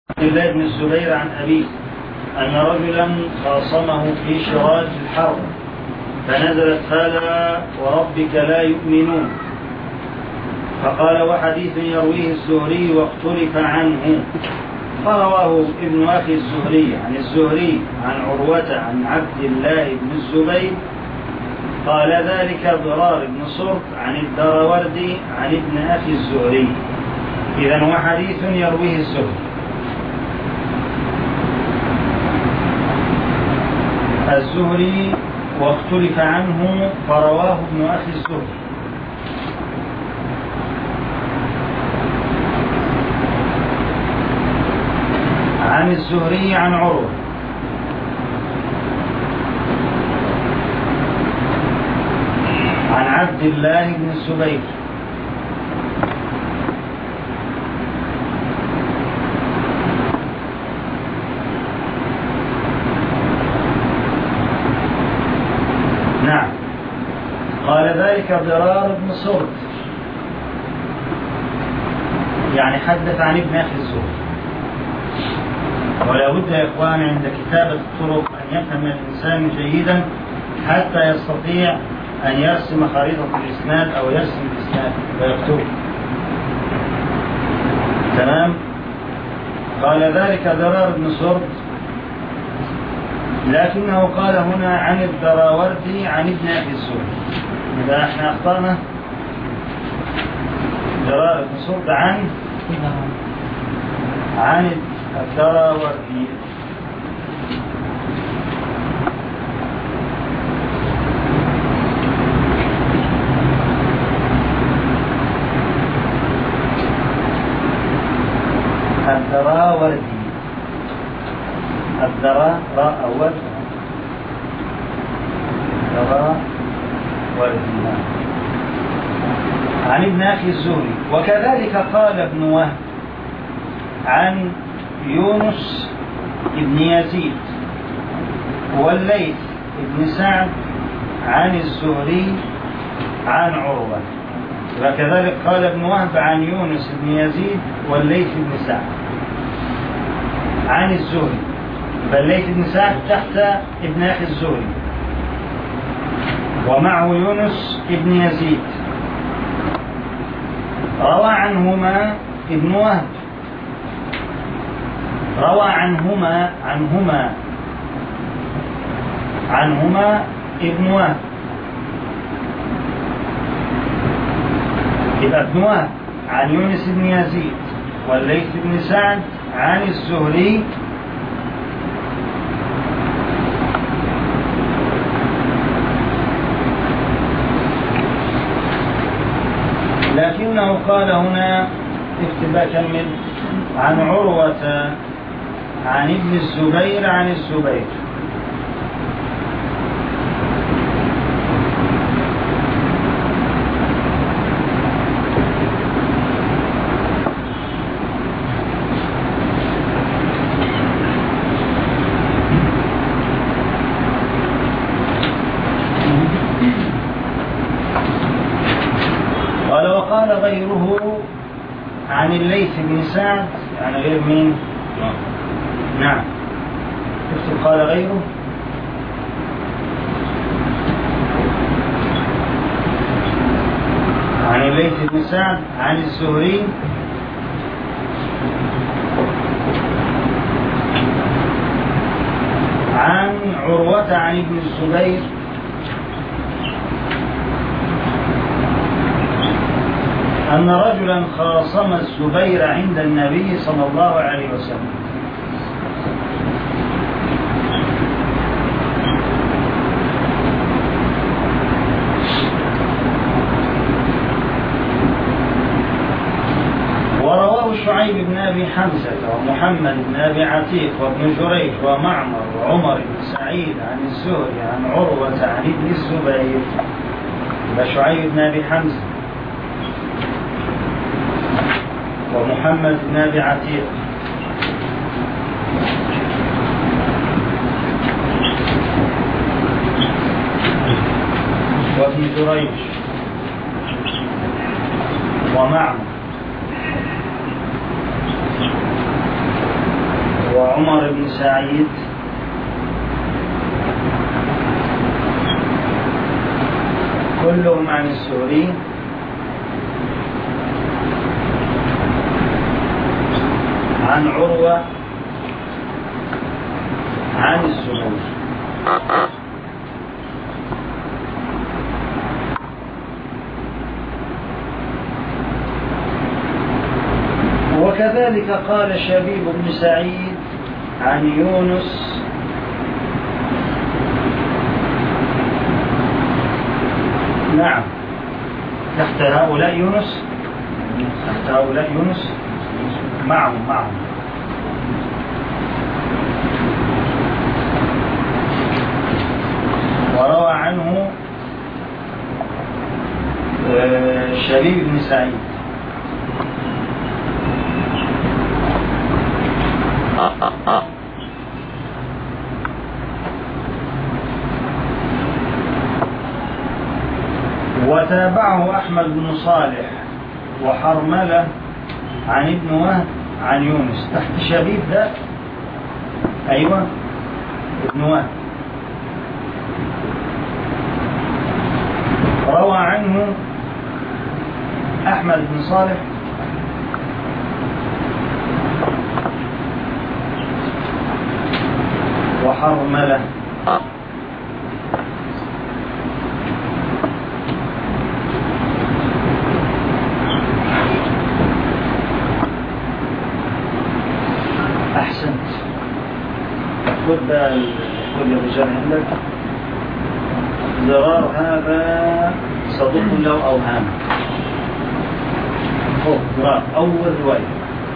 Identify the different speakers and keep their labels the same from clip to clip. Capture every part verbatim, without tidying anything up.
Speaker 1: عبد الله بن الزبير عن أبيه أن رجلا خاصمه في شراج الحرب فنزلت فلا وربك لا يؤمنون، فقال وحديث يرويه الزهري واختلف عنه، فرواه ابن أخي الزهري عن الزهري عن عروة عن عبد الله بن الزبير قال ذلك ضرار بن صرف عن الدراوردي عن ابن أخي الزهري. إذن وحديث يرويه الزهري. الزهري واختلف عنه فرواه ابن أخي الزهري عن الزهري عن عروة عن عبد الله بن الزبير نعم قال ذلك ضرار بن صرف، يعني حدث عن ابن أخي الزهري. ولا بد يا إخوان عند كتابة الطرق أن يفهم الإنسان جيدا حتى يستطيع أن يرسم خريطة الإسناد أو يرسم الإسناد ويكتبه. تمام. قال ذلك ضرار بن صرف، لكنه قال هنا عن الدراوردي عن ابن أخي الزهري. إذا احنا أخطأنا ضرار بن صرف عن عن الدراوردي. الدراوردي الدراء راء أول دراوردي عن ابن أخي الزهري. وكذلك قال ابن وهب عن يونس ابن يزيد والليث ابن سعد عن الزهري عن عروة. وكذلك قال ابن وهب عن يونس ابن يزيد والليث ابن سعد عن الزهري، فالليث ابن سعد تحت ابن أخي الزهري ومعه يونس ابن يزيد. روى عنهما ابن وهب روى عنهما عنهما عنهما ابن وهب، يبقى ابن وهب عن يونس بن يزيد والليث بن سعد عن الزهري لكنه قال هنا اكتب كمل عن عروة عن ابن الزبير عن الزبير. قال وقال غيره عن الليث بن سعد، يعني غير مين؟ نعم اكتب قال غيره عن الليث بن سعد عن الزهري عن عروة عن ابن الزبير أن رجلا خاصم الزبير عند النبي صلى الله عليه وسلم. ورواه شعيب بن أبي حمزة ومحمد بن أبي عتيق وابن جريج ومعمر وعمر بن سعيد عن الزهري عن عروة عن ابن الزبير. وشعيب بن أبي حمزة ومحمد بن أبي عتيق وابن جريج ومعمر وعمر بن سعيد كلهم عن الزهري عن عروة عن الزبير. وكذلك قال شبيب بن سعيد عن يونس نعم تحت هؤلاء يونس تحت هؤلاء يونس معهم معهم وروى عنه شبيب بن سعيد وتابعه أحمد بن صالح وحرملة عن ابن وهب عن يونس. تحت شبيب ده أيوة ابن وهب روى عنه أحمد بن صالح وحرملة أحسنت. خذ بقى كل الرجال عندك. زرار هذا صدوق له أوهام. خذ زرار أول رواية.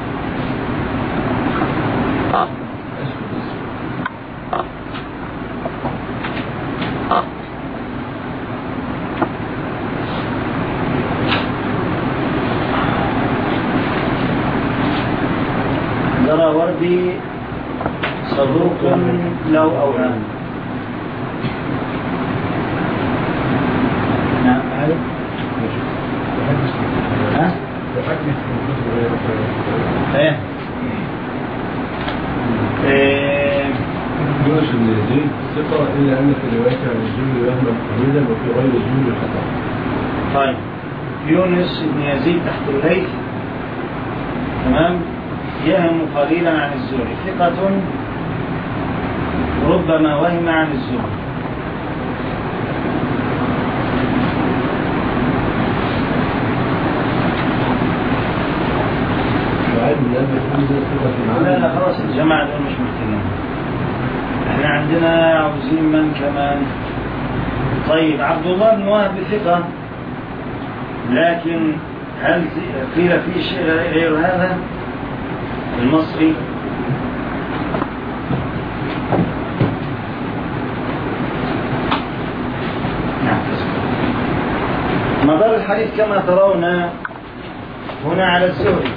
Speaker 1: وردي صدوق له أوهام. نعم هذا ها ايه ايه
Speaker 2: يونس بن يزيد ثقة إلا أن في روايته عن الزهري وهما قليلا وفي غير الزهري خطأ.
Speaker 1: طيب يونس بن يزيد تحت الليث تمام يهم قليلا عن الزهري ثقة ربما وهم عن الزهري. لا لا خلاص الجماعة دول مش محتاجين. احنا عندنا عاوزين من كمان. طيب عبد الله بن وهب ثقة لكن هل قيل فيه شيء غير هذا؟ المصري نعم. مدار الحديث كما ترون هنا على الزهري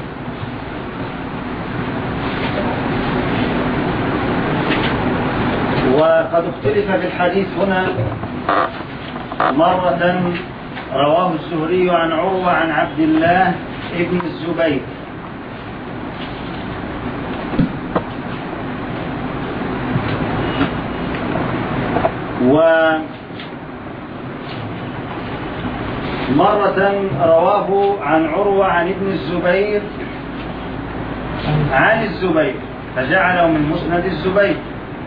Speaker 1: وقد اختلف في الحديث هنا. مرة رواه الزهري عن عروة عن عبد الله ابن الزبير ومرة رواه عن عروة عن ابن الزبير عن الزبير فجعله من مسند الزبير.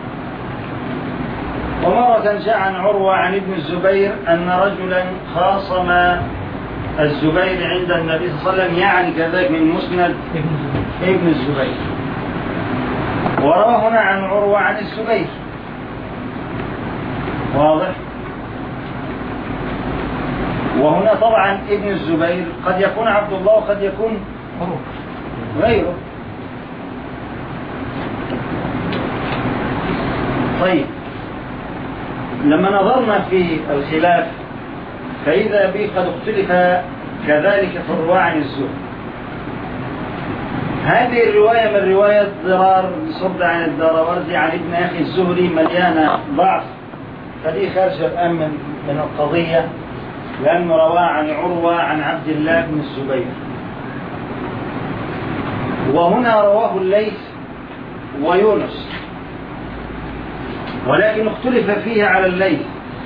Speaker 1: ومرة جاء عن عروة عن ابن الزبير أن رجلا خاصم الزبير عند النبي صلى الله عليه وسلم يعني كذلك من مسند ابن الزبير. وروى هنا عن عروة عن الزبير واضح. وهنا طبعا ابن الزبير قد يكون عبد الله وقد يكون غيره. طيب لما نظرنا في الخلاف فإذا به قد اختلف كذلك في الرواية عن الزهري. هذه الرواية من رواية ضرار صد عن الدراوردي عن ابن أخي الزهري مليانة ضعف، فدي خارجة الآن من من القضية لأنه رواه عن عروة عن عبد الله بن الزبير. وهنا رواه الليث ويونس، ولكن اختلف فيه على الليث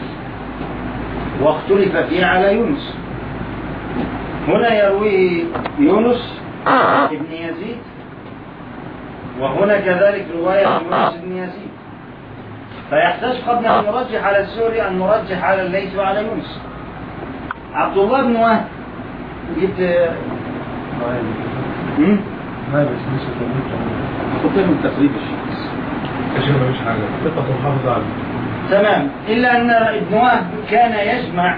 Speaker 1: واختلف فيه على يونس. هنا يرويه يونس ابن يزيد، وهنا كذلك رواية يونس بن يزيد، فيحتاج قبل أن نرجح على الزهري أن نرجح على الليث وعلى يونس. عبد الله بن وهب جبت
Speaker 2: ما بس مش
Speaker 1: خطير من تقريب الشخص
Speaker 2: عشان ما فيش حاجة ثقة محافظ عليه
Speaker 1: تمام، إلا أن ابن وهب كان يجمع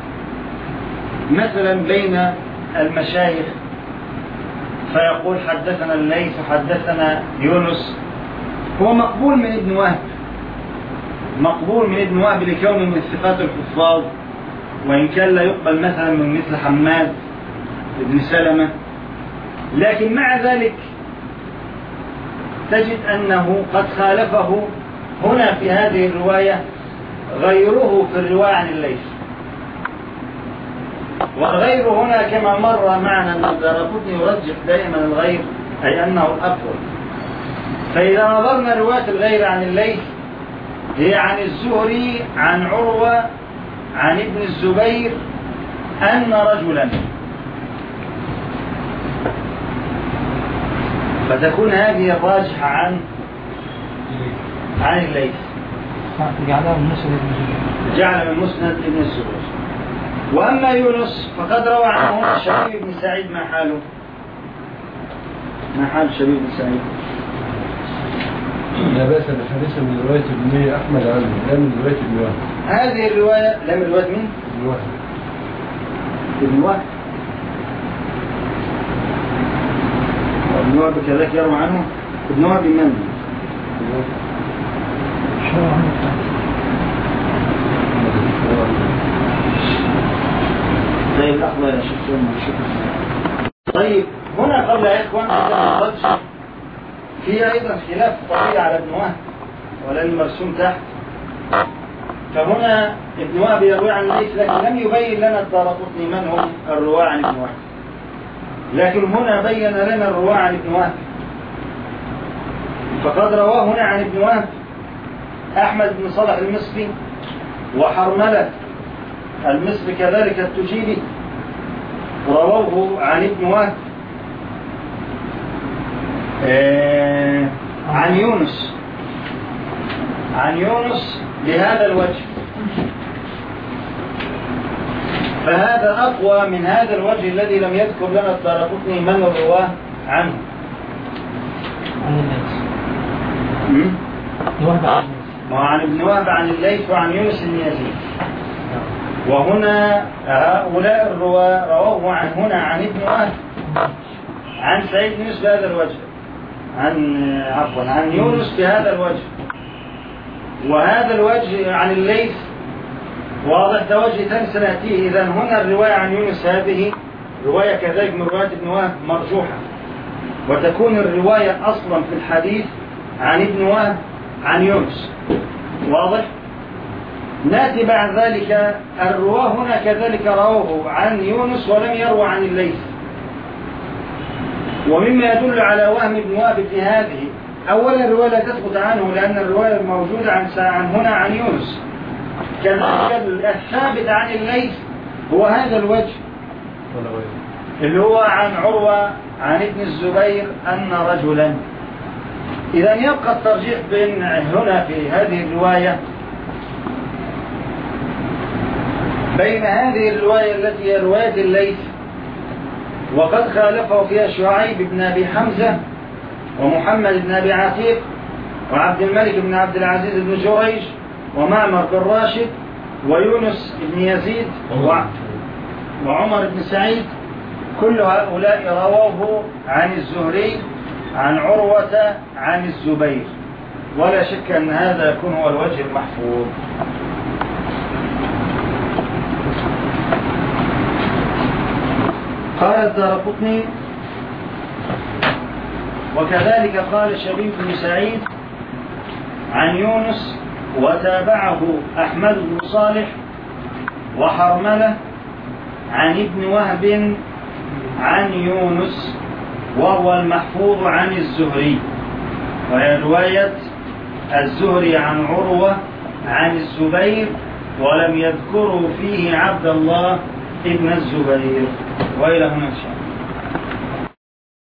Speaker 1: مثلا بين المشايخ فيقول حدثنا الليث وحدثنا يونس. هو مقبول من ابن وهب، مقبول من ابن وهب لكونه من ثقات الحفاظ، وإن كان لا يقبل مثلا من مثل حماد بن سلمة، لكن مع ذلك تجد أنه قد خالفه هنا في هذه الرواية غيره في الرواية عن الليث. والغير هنا كما مر معنا أن الدارقطني يرجح دائما الغير، أي أنه الأفضل. فإذا نظرنا رواية الغير عن الليث هي عن الزهري عن عروة عن ابن الزبير أن رجلا، فتكون هذه الراجحة عن عن الليث،
Speaker 3: جعلها من مسند ابن الزبير،
Speaker 1: جعل من مسند ابن الزبير. وأما يونس فقد روى عنه شبيب بن سعيد. ما حاله؟ ما حال شبيب بن سعيد؟
Speaker 2: لا بأس بالحديث من رواية ابن أحمد عنه، لا من رواية ابن وهب.
Speaker 1: هذه الرواية لا من رواية من؟
Speaker 2: ابن وهب.
Speaker 1: ابن وهب. ابن وهب كذلك يروى عنه. ابن وهب من؟ طيب لحظة يا شيخ. طيب هنا قبل يا إخوان في أيضا خلاف طويل على ابن وهب ولن مرسوم تحت. فهنا ابن وهب يروي عن الليث، لكن لم يبين لنا الدارقطني من هم الرواة عن ابن وهب، لكن هنا بين لنا الرواة عن ابن وهب. فقد رواه هنا عن ابن وهب أحمد بن صالح المصري وحرملة المصري كذلك التجيبي، رووه عن ابن وهب آه عن يونس عن يونس بهذا الوجه، فهذا أقوى من هذا الوجه الذي لم يذكر لنا الدارقطني من الرواه عنه.
Speaker 3: عن الليث
Speaker 1: وعن ابن وهب عن الليث وعن يونس بن يزيد. وهنا هؤلاء الرواة رواه عن هنا عن ابن وهب عن سعيد بن يونس بهذا الوجه، عن عفوا عن يونس بهذا الوجه، وهذا الوجه عن الليث واضح ده وجه ثاني سنأتيه. إذن هنا الرواية عن يونس هذه رواية كذلك من رواية ابن وهب مرجوحة، وتكون الرواية أصلا في الحديث عن ابن وهب عن يونس. واضح؟ نأتي بعد ذلك الرواه هنا كذلك رواه عن يونس ولم يروى عن الليث، ومما يدل على وهم ابن وهب في هذه أولا الرواية لا تثبت عنه، لأن الرواية الموجودة عن عن هنا عن يونس. كذلك الثابت عن الليث هو هذا الوجه اللي هو عن عروة عن ابن الزبير أن رجلا. إذا يبقى الترجيح بين هنا في هذه الرواية بين هذه الرواية التي هي رواية الليث وقد خالفه فيها شعيب بن أبي حمزة ومحمد بن أبي عتيق وعبد الملك بن عبد العزيز بن جريج ومعمر بن راشد ويونس بن يزيد وعمر بن سعيد. كل هؤلاء رواه عن الزهري عن عروة عن الزبير، ولا شك أن هذا يكون هو الوجه المحفوظ. قال الدارقطني وكذلك قال شبيب بن سعيد عن يونس وتابعه أحمد بن صالح وحرملة عن ابن وهب عن يونس، وهو المحفوظ عن الزهري. وهي رواية الزهري عن عروة عن الزبير، ولم يذكروا فيه عبد الله ابن الزبير. وإلى هنا إن شاء الله.